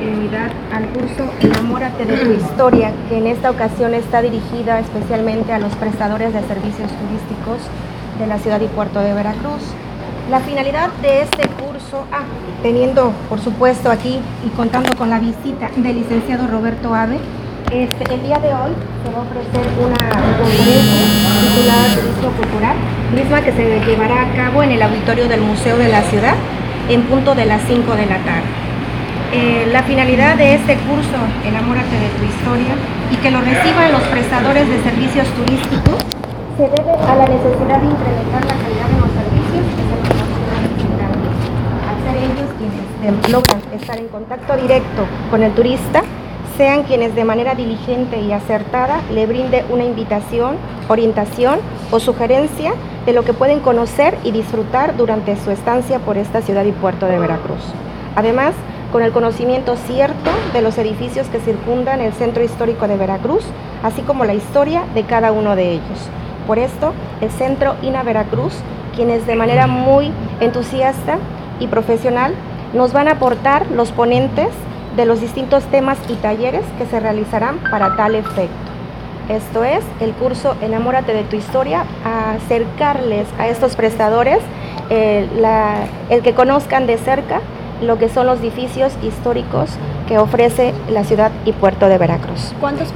continuidad al curso Enamórate de tu historia, que en esta ocasión está dirigida especialmente a los prestadores de servicios turísticos de la ciudad y puerto de Veracruz. La finalidad de este curso, teniendo por supuesto aquí y contando con la visita del licenciado Roberto Ave, el día de hoy se va a ofrecer una conferencia titulada Turismo Cultural, misma que se llevará a cabo en el auditorio del Museo de la Ciudad en punto de las 5 de la tarde. La finalidad de este curso, Enamórate de tu historia, y que lo reciban los prestadores de servicios turísticos, se debe a la necesidad de incrementar la calidad de los servicios que se proporcionan al visitante. Al ser ellos quienes logran estar en contacto directo con el turista, sean quienes de manera diligente y acertada le brinde una invitación, orientación o sugerencia de lo que pueden conocer y disfrutar durante su estancia por esta ciudad y puerto de Veracruz. Además, con el conocimiento cierto de los edificios que circundan el centro histórico de Veracruz, así como la historia de cada uno de ellos. Por esto, el Centro INA Veracruz, quienes de manera muy entusiasta y profesional nos van a aportar los ponentes de los distintos temas y talleres que se realizarán para tal efecto. Esto es el curso Enamórate de tu historia, a acercarles a estos prestadores el que conozcan de cerca lo que son los edificios históricos que ofrece la ciudad y puerto de Veracruz. ¿Cuántos